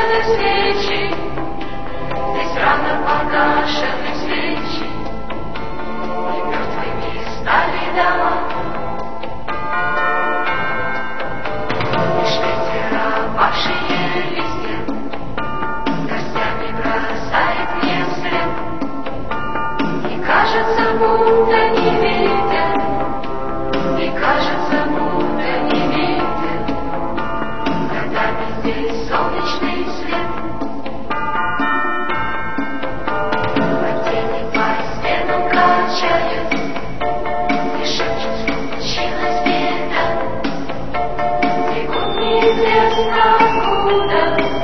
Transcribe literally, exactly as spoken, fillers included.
погашены свечи, здесь рано погашены свечи, и мертвыми стали дома. Лишь ветер, опавшие листья, горстями бросает мне вслед, и кажется, будто не видят, и кажется, будто не видят, когда везде солнечный свет. А тени по стенам качают и шепчут, случилась беда, бегут неизвестно откуда.